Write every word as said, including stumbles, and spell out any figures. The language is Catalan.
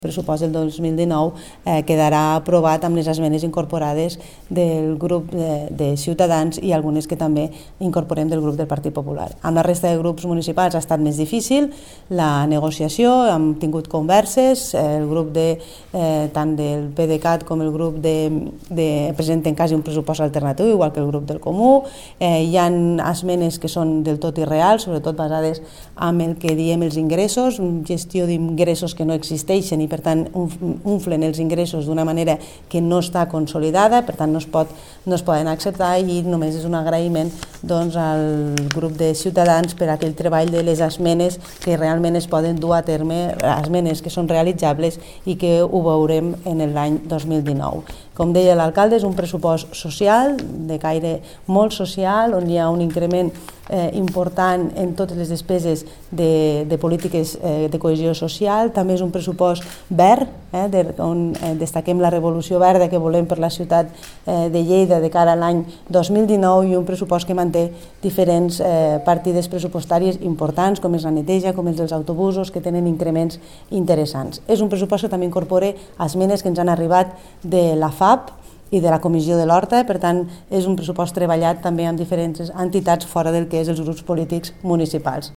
El pressupost del dos mil dinou eh, quedarà aprovat amb les esmenes incorporades del grup de, de Ciutadans i algunes que també incorporem del grup del Partit Popular. Amb la resta de grups municipals ha estat més difícil la negociació, hem tingut converses, el grup de, eh, tant del PDeCAT com el grup de, de presenten quasi un pressupost alternatiu, igual que el grup del Comú. Eh, hi ha esmenes que són del tot irreals, sobretot basades en el que diem els ingressos, gestió d'ingressos que no existeixen i per tant unflen els ingressos d'una manera que no està consolidada, per tant no es, pot, no es poden acceptar, i només és un agraïment doncs, al grup de Ciutadans per aquell treball de les esmenes que realment es poden dur a terme, esmenes que són realitzables i que ho veurem en l'any dos mil dinou. Com deia l'alcalde, és un pressupost social, de caire molt social, on hi ha un increment eh, important en totes les despeses de, de polítiques eh, de cohesió social. També és un pressupost verd, eh, de, on eh, destaquem la revolució verda que volem per la ciutat eh, de Lleida de cara a l'any dos mil dinou, i un pressupost que manté diferents eh, partides pressupostàries importants, com és la neteja, com és els autobusos, que tenen increments interessants. És un pressupost que també incorpora esmenes que ens han arribat de la F A P i de la Comissió de l'Horta, per tant és un pressupost treballat també amb diferents entitats fora del que és els grups polítics municipals.